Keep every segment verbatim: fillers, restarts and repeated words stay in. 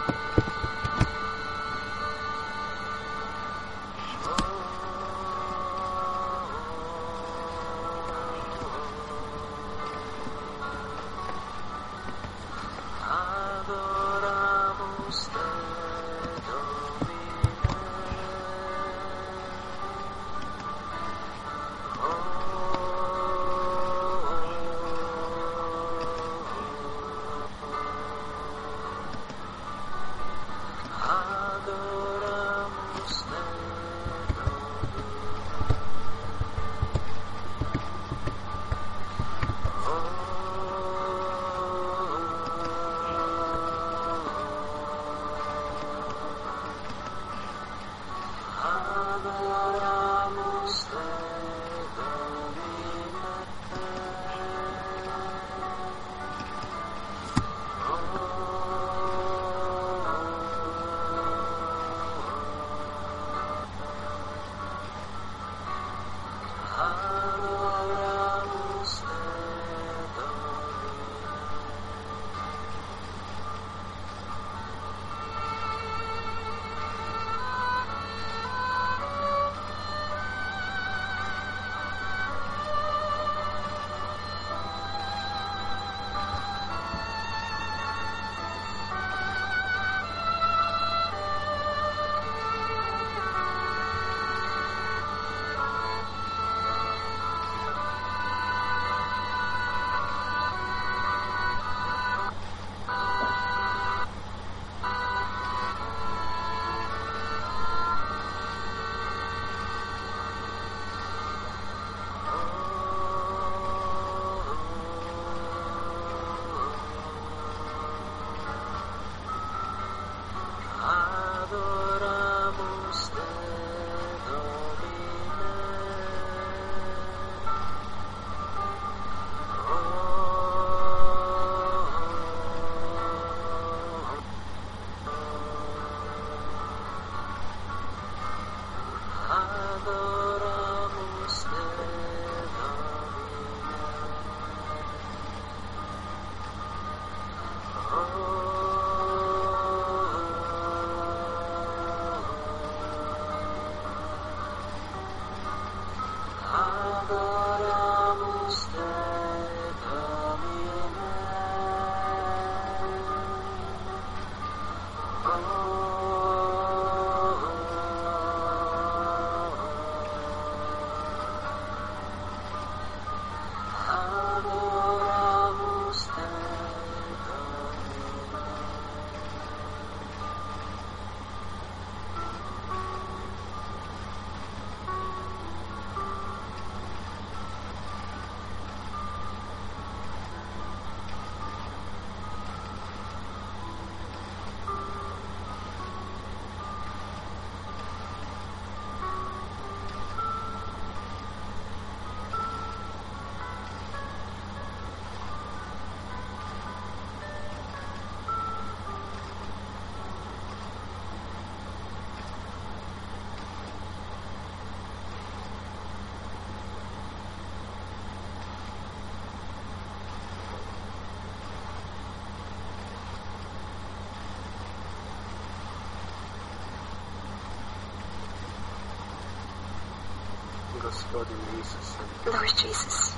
Lord Jesus,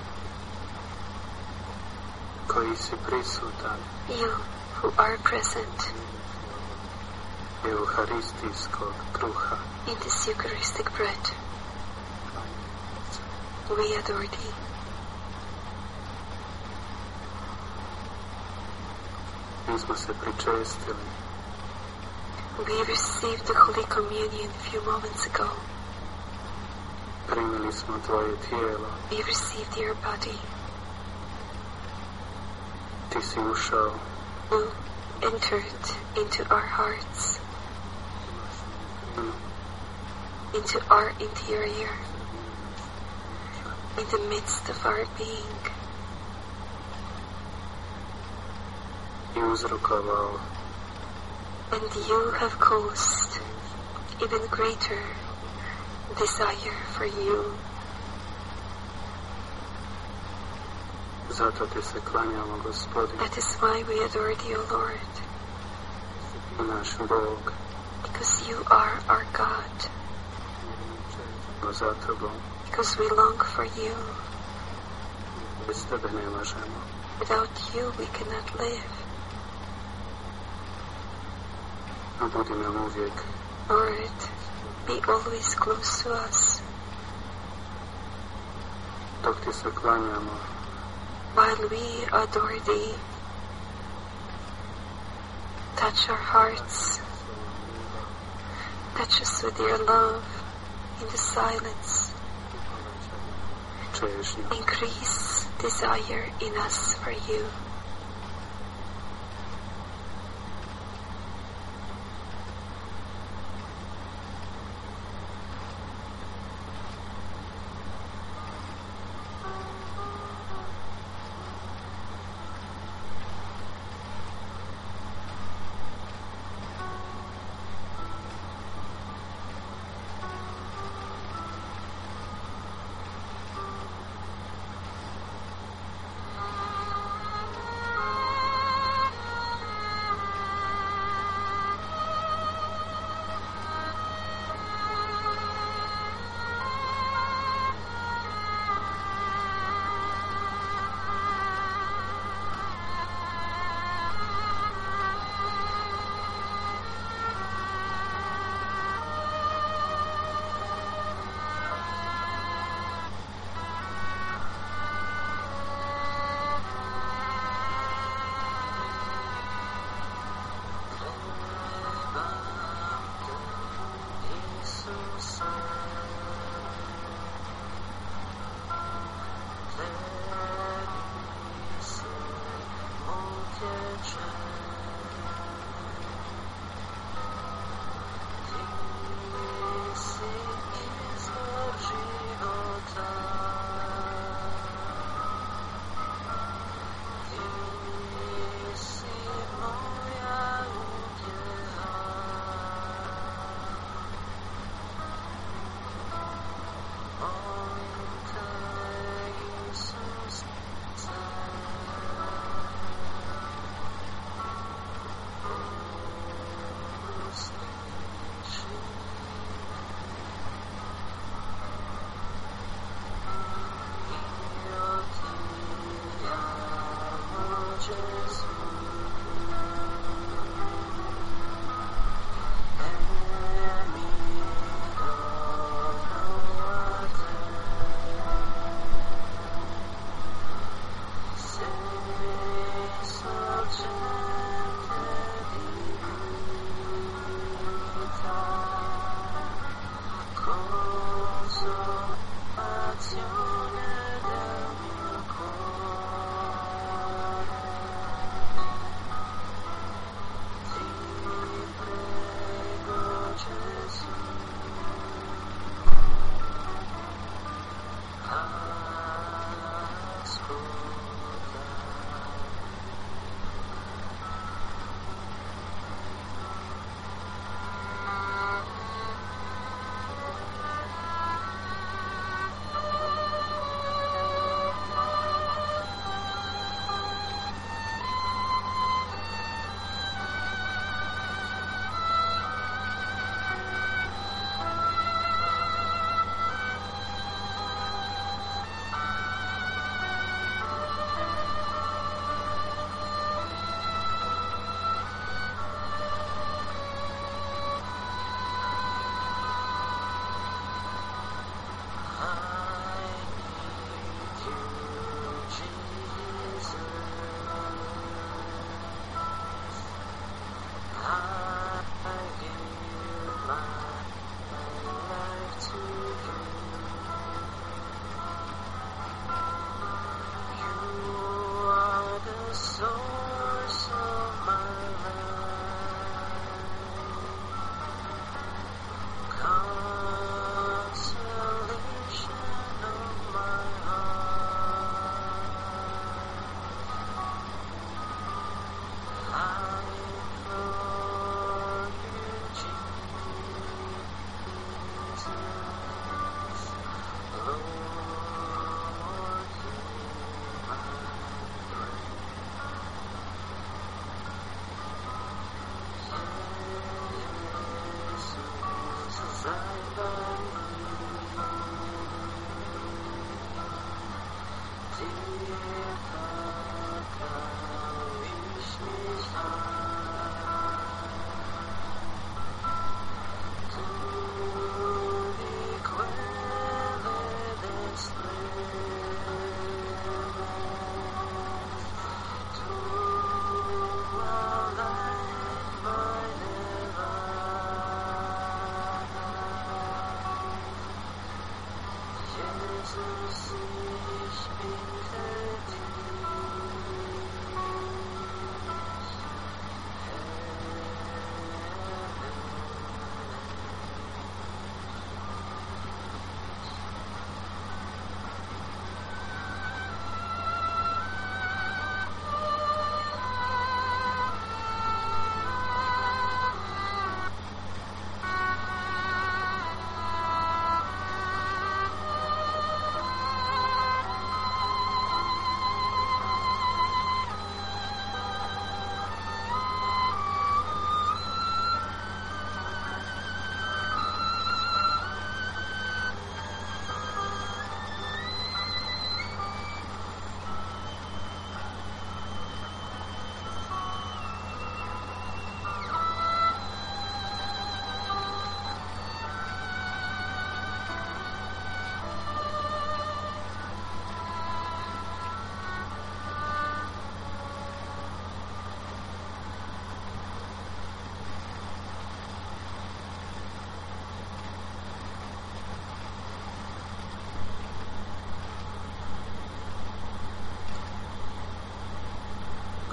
koji si prisutan, you who are present euharistijskog kruha, in this Eucharistic bread, we adore thee. Mi smo se pričestili, we received the Holy Communion a few moments ago. Primili smo tvoje tijelo, we received your body. Ti si ušao, you entered into our hearts, into our interior, in the midst of our being. I uzrokovao, and you have caused even greater desire for you. Zato ti se klanjamo, Gospodine. That is why we adore thee, O Lord. Ti naš Bog. Because you are our God. Za tobom. Because we long for you. Bez tebe ne možemo. Without you we cannot live. Budi nam uvijek. Lord, be always close to us. Dok ti se klanjamo. While we adore thee, touch our hearts. Touch us with your love in the silence. Čežnju. Increase desire in us for you.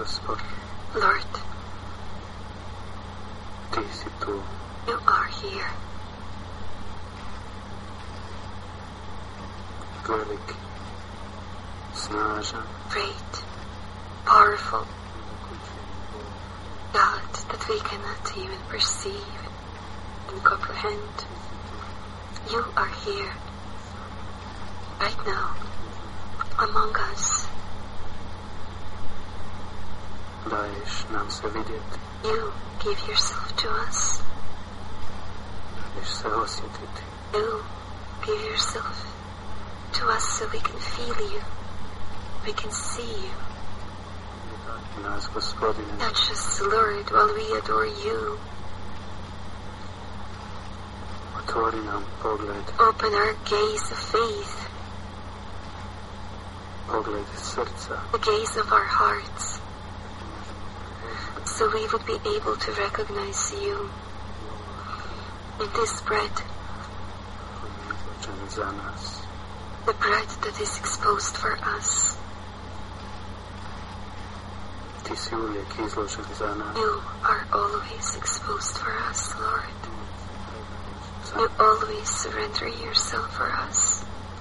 Gospod. Lord, Ti si tu. you are here. Veliki, snažan, Great, powerful God that we cannot even perceive and comprehend. You are here, right now, among us. daješ nam se vidjeti, You give yourself to us. daješ se osjetiti, You give yourself to us so we can feel you, we can see you. daj nas, Gospodine, Touch us, Lord, while we adore you. otvori nam pogled, Open our gaze of faith, pogled srca, the gaze of our hearts, so we would be able to recognize you in this bread, koji je izložen za nas. the bread that is exposed for us. Ti si uvijek izložen za nas. You are always exposed for us, Lord. Za You always surrender yourself for us.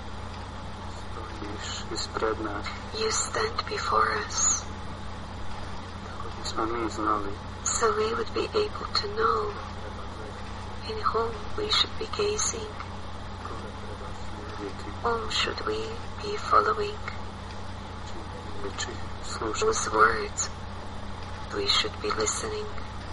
stojiš ispred nas, You stand before us, kako bismo mi znali so we would be able to know in whom we should be gazing, koga treba slijediti, whom should we be following, čije riječi slušati. whose words we should be listening.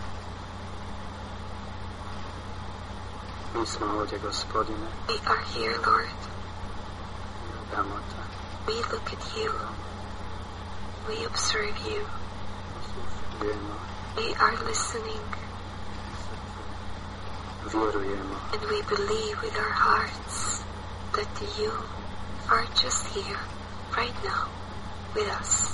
Mi smo ovdje, Gospodine, We are here, Lord. gledamo te, We look at you. We observe you. osluškujemo, We are listening, vjerujemo, and we believe with our hearts that you are just here, right now, with us.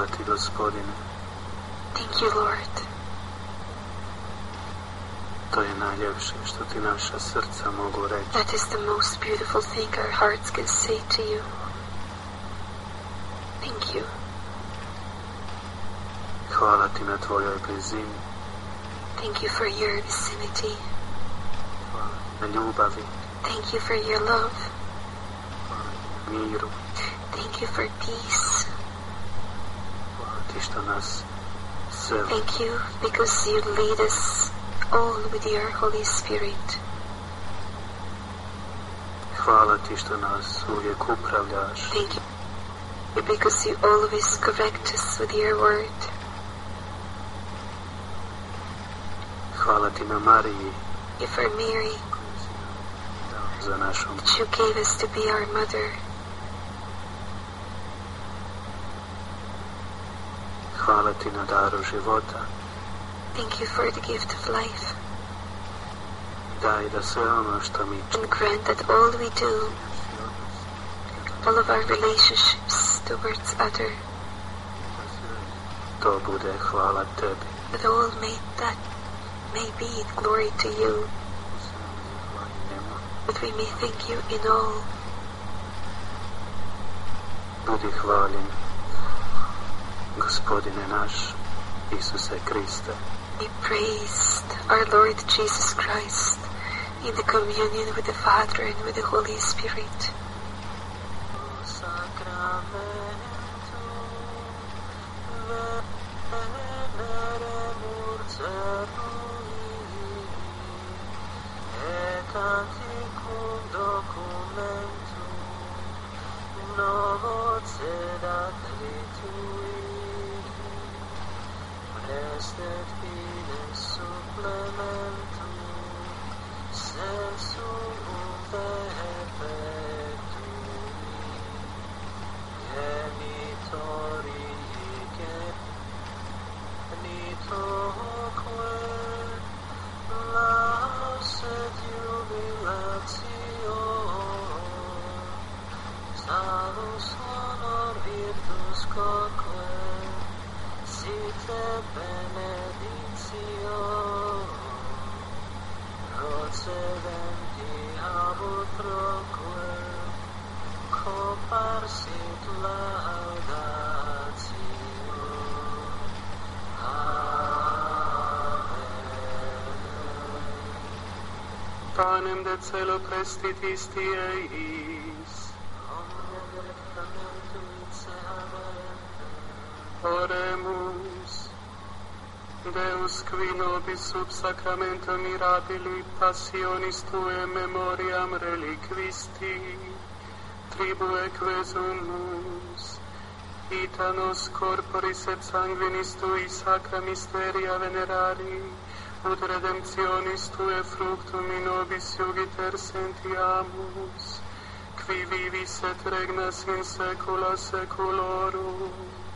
Hvala ti, Gospodine. Thank you, Lord. To je najljepše što ti naša srca mogu reći. That is the most beautiful thing our hearts can say to you. Thank you. Hvala ti na tvojoj blizini. Thank you for your vicinity. Hvala ti na ljubavi. Thank you for your love. Hvala ti na miru. Thank you for peace. Hvala ti što nas sve Thank you because you lead us all with your Holy Spirit. Hvala ti što nas uvijek upravljaš. Thank you because you always correct us with your word. Hvala ti na Mariji Thank you for Mary, za našom. that you gave us to be our mother. Hvala ti na daru života. Thank you for the gift of life. Daj da sve ono što mi And grant that all we do, all of our relationships towards other, to bude hvala tebi. that all may that may be glory to you, that we may thank you in all. Budi hvaljen, Gospodine naš, Isuse Kriste. Be praised, our Lord Jesus Christ, in the communion with the Father and with the Holy Spirit. Blessed be the supplementum sensum perpetuum genitori genitoque lasset jubilatio salus honor virtus coque site benedictio procedenti ab utroque comparsit laudatio. Amen. Panem de celo prestitis tieis, Omnia delectamentum ipse amen. oremus. Deus qui nobis sub sacramento mirabili passionis Tuae memoriam reliquisti, tribue quesumus, ita nos corporis et sanguinis Tui sacra mysteria venerari, ut redemptionis Tuae fructum in nobis iugiter sentiamus, qui vivis et regnas in saecula saeculorum.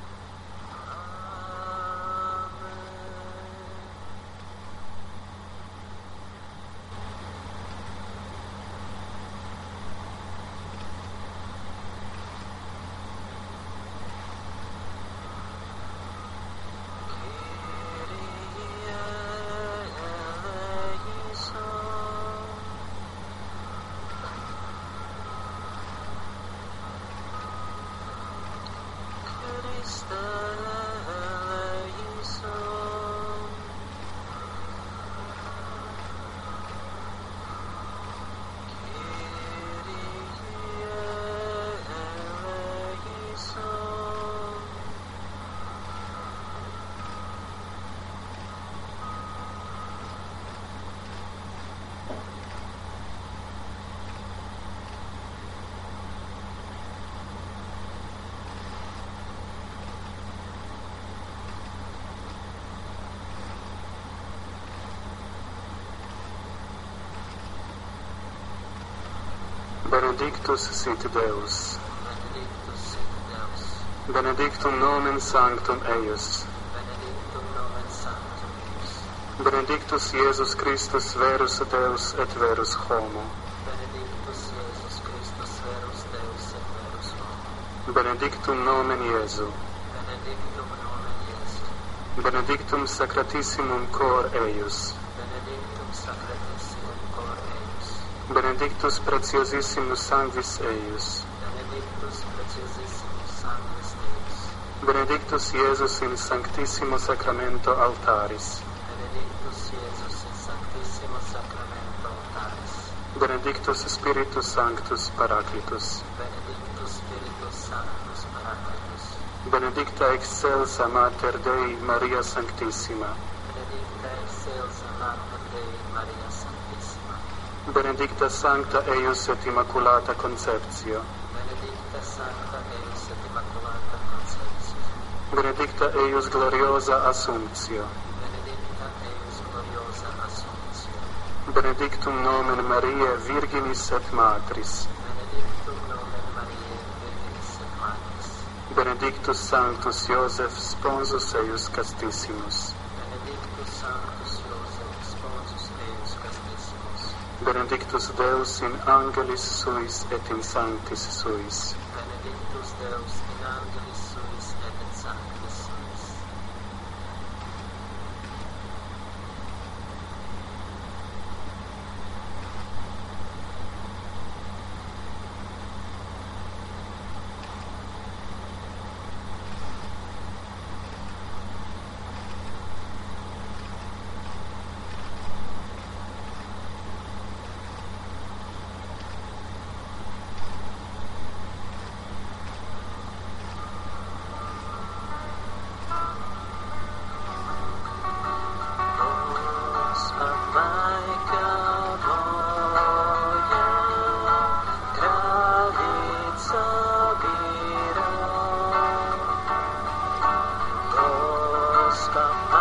Benedictus sit Deus, Benedictus sit Deus, benedictum nomen sanctum eius, benedictum nomen sanctum eius, benedictus Iesus Christus verus Deus et verus homo, benedictus Iesus Christus verus Deus et verus homo, benedictum nomen Iesu, benedictum benedictum nomen Iesu, benedictum sacratissimum cor eius, benedictum sacratissimum cor eius, benedictus preciosissimus sanguis eius, benedictus preciosissimus sanguis Deus, benedictus Iesus in sanctissimo sacramento altaris, benedictus Iesus in sanctissimo sacramento altaris, benedictus Spiritus Sanctus Paraclitus, benedictus Spiritus Sanctus Paracletus, benedicta excelsa Mater Dei Maria Sanctissima, benedicta excelsa Mater Dei Maria Sanctissima, benedicta Sancta eius et Immaculata Conceptio, benedicta Sancta eius et Immaculata Conceptio, benedicta eius gloriosa Assumptio, benedicta eius gloriosa Assumptio, benedictum nomen Mariae Virginis et Matris, benedictum nomen Mariae Virginis et Matris, benedictus Sanctus Iosef Sponsus eius Castissimus, benedictus Sanctus Iosef Sponsus eius Castissimus, benedictus Deus in angelis suis et in sanctis suis, benedictus Deus in angelis suis et in sanctis suis. Stop.